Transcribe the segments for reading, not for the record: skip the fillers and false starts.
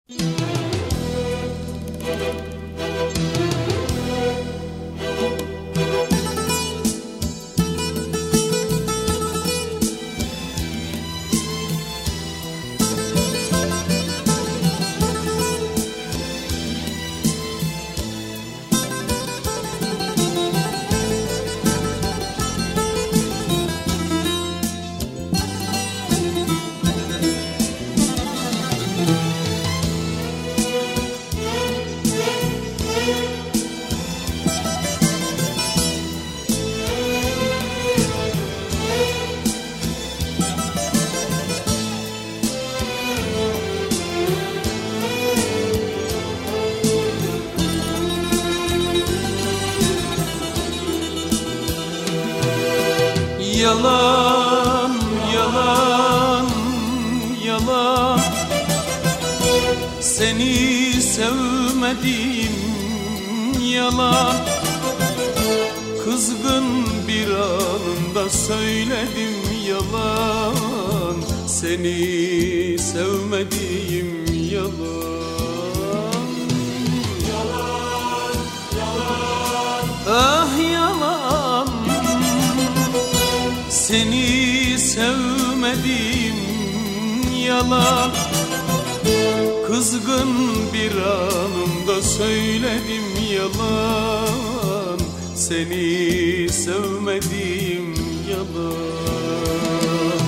Yalan, yalan, yalan, seni sevmedim, yalan. Kızgın bir anında söyledim, yalan. Seni sevmedim, yalan. Yalan, yalan, ah yalan. Seni sevmedim, yalan. Kızgın bir anımda söyledim, yalan. Seni sevmedim, yalan.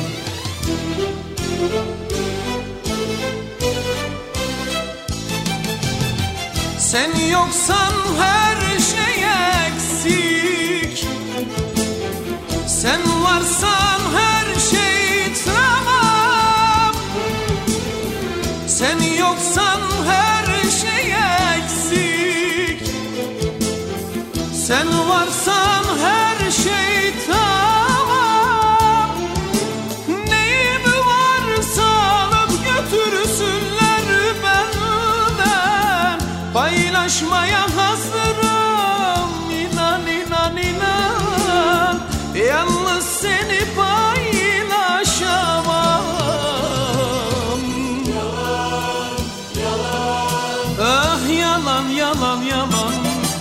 Sen yoksan her şey eksik, sen varsan her şey tamam. Sen yoksan her şey eksik, sen varsan her şey tamam. Neyim varsa alıp götürsünler benden. Paylaşmaya hazırım, inan inan inan. Yalnız seni paylaşamam. yalan, yalan, Ah yalan, yalan, yalan.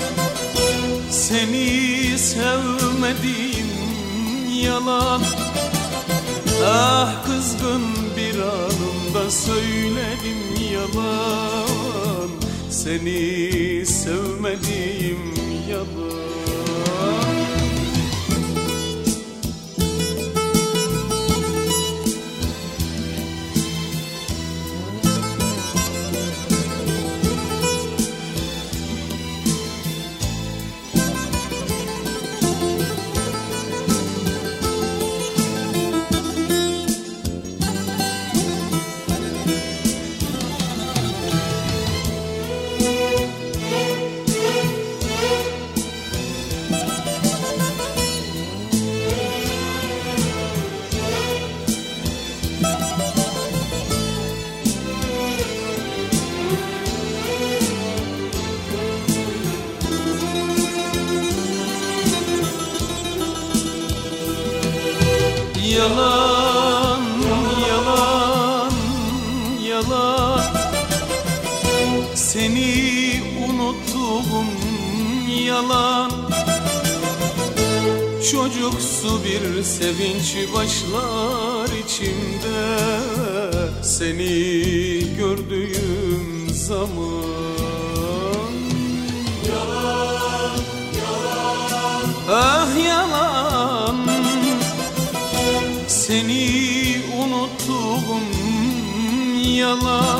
Seni sevmedim, yalan. Ah kızgın bir anımda söyledim, yalan. Seni sevmedim, yalan. Yalan, yalan, yalan. Seni unuttum, yalan. Çocuksu bir sevinç başlar içimde, seni gördüğüm zaman. yalan, yalan, Ah yalan. Seni unuttum, yalan.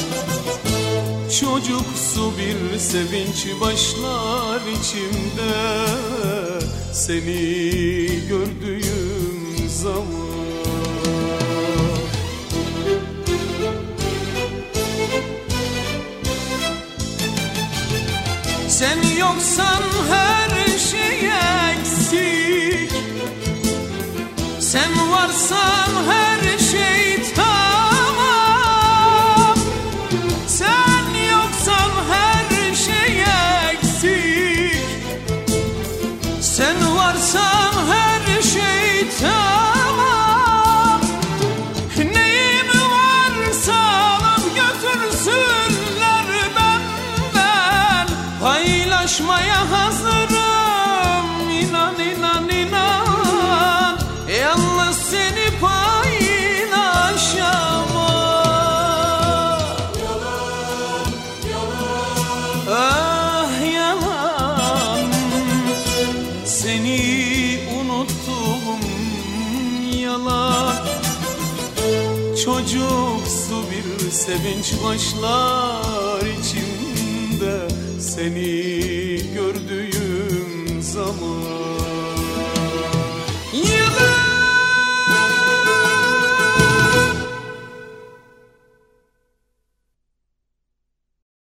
Çocuksu bir sevinç başlar içimde, seni gördüğüm zaman. Sen yoksan her şey eksik, sen varsan her şey tamam. Sen yoksan her şey eksik, sen varsan her şey tamam. Neyim varsa alıp götürsün paylaşmaya hazırım. İnan inan inan, yalnız seni paylaşamam. Yalan, yalan, Ah yalan, seni unuttum yalan. Çocuksu bir sevinç başlar içimde seni gördüğüm zaman.